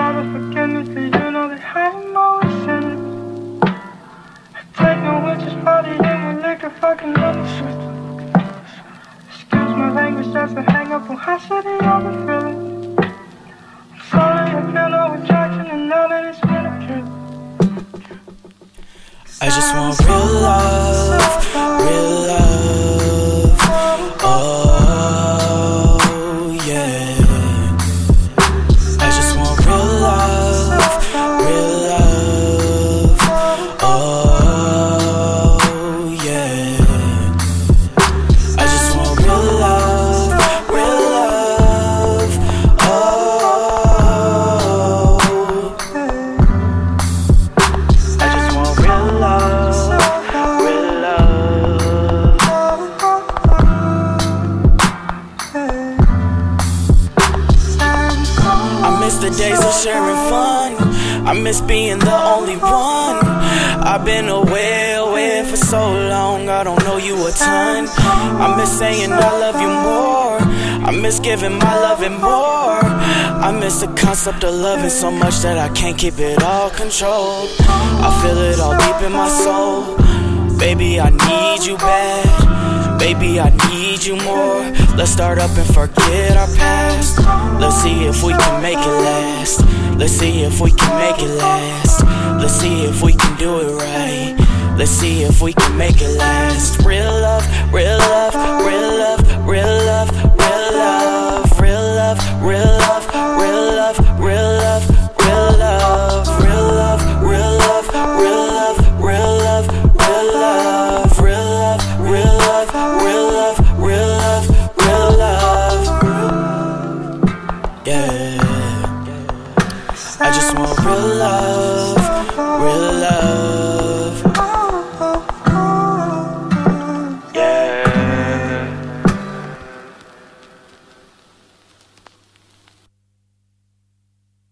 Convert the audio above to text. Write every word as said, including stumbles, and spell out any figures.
out of forgiveness, do you know that I am always sinning? I take no witch's body in with liquor, fucking love me shit. Excuse my language, that's a hang up on how shitty I've been feeling. I'm sorry, I feel no attraction, and now that it's been a kill. I just want real love, real love, oh yeah. I just want real love, real love, oh yeah. I just want real love, real love, oh. I just want real love. I miss the days of sharing fun. I miss being the only one. I've been away, away for so long. I don't know you a ton. I miss saying I love you more. I miss giving my loving more. I miss the concept of loving so much that I can't keep it all controlled. I feel it all deep in my soul. Baby, I need you bad. Baby, I need you more. Let's start up and forget our past. Let's see if we can make it last. Let's see if we can make it last. Let's see if we can do it right. Let's see if we can make it last. Real love, real love, real love, real love, real love, real love, real love, real love, real love, real love, real love, real love, real love, real love, real love, real love, real love, real love, real love, real love. Yeah. I just want real love.